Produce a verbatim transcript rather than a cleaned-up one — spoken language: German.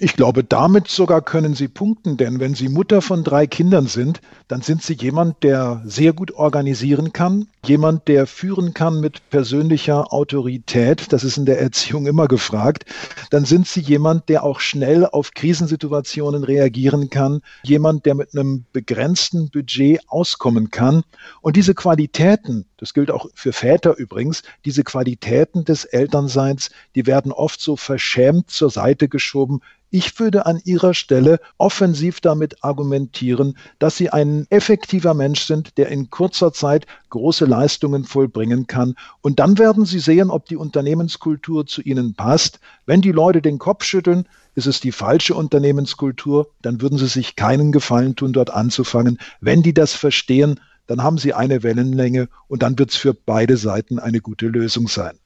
Ich glaube, damit sogar können Sie punkten, denn wenn Sie Mutter von drei Kindern sind, dann sind Sie jemand, der sehr gut organisieren kann, jemand, der führen kann mit persönlicher Autorität. Das ist in der Erziehung immer gefragt. Dann sind Sie jemand, der auch schnell auf Krisensituationen reagieren kann, jemand, der mit einem begrenzten Budget auskommen kann. Und diese Qualitäten, das gilt auch für Väter übrigens, diese Qualitäten des Elternseins, die werden oft so verschämt zur Seite geschoben. Ich würde an Ihrer Stelle offensiv damit argumentieren, dass Sie ein effektiver Mensch sind, der in kurzer Zeit große Leistungen vollbringen kann. Und dann werden Sie sehen, ob die Unternehmenskultur zu Ihnen passt. Wenn die Leute den Kopf schütteln, ist es die falsche Unternehmenskultur, dann würden Sie sich keinen Gefallen tun, dort anzufangen. Wenn die das verstehen, dann haben Sie eine Wellenlänge und dann wird es für beide Seiten eine gute Lösung sein.